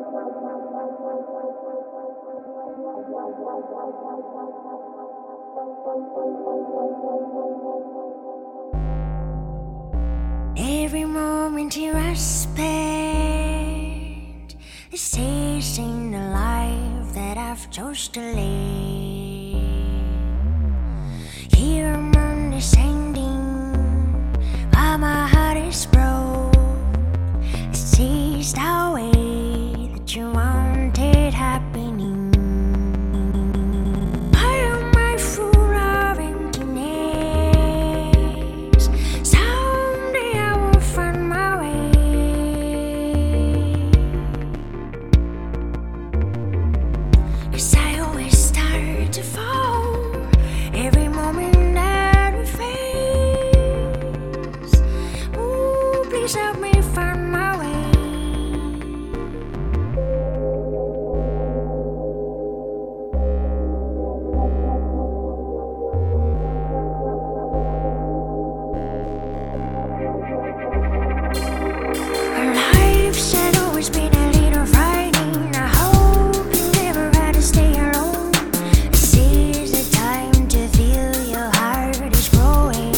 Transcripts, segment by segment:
Every moment here I spend is tasting the life that I've chose to live. Here I'm understanding why my heart is broke. It's just the way that you want it happening. Why am I full of emptiness? Someday I will find my way. 'Cause I always start to fall every moment that we face. Ooh, please help me find my way. Our lives had always been a little frightening. I hope you never had to stay alone. This is the time to feel your heart is growing.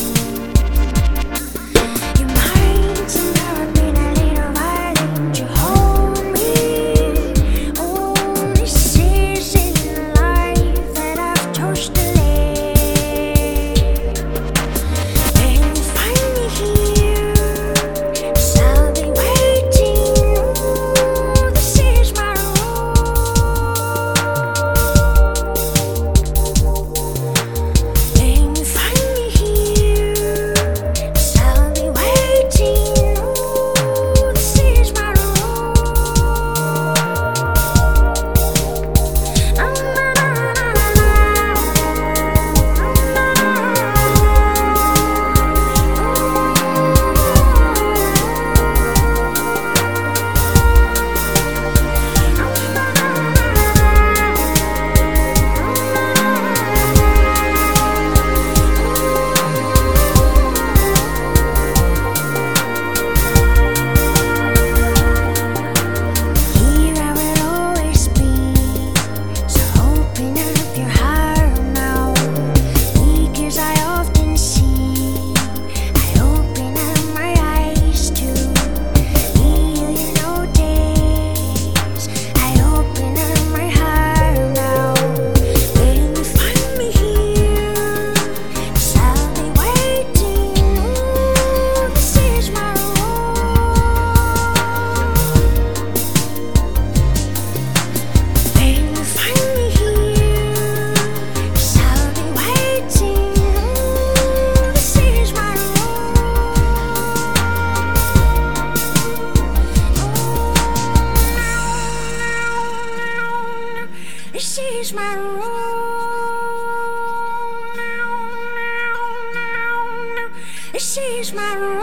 Your minds never been a little violent. You hold me. Oh, this isn't the life that I've chose to live. When you find me here, 'cause I'll be waiting. Ooh, this is my road. When you find me here, 'cause I'll be waiting. Ooh, this is my road. Here I will always be, so open up your heart now. Because I often see, I open up my eyes to feel you notice. I open up my heart now. When you find me here, 'cause I'll be waiting. Ooh, this is my road. When you find me here, 'cause I'll be waiting. Ooh, this is my road. This is my road. This is my road.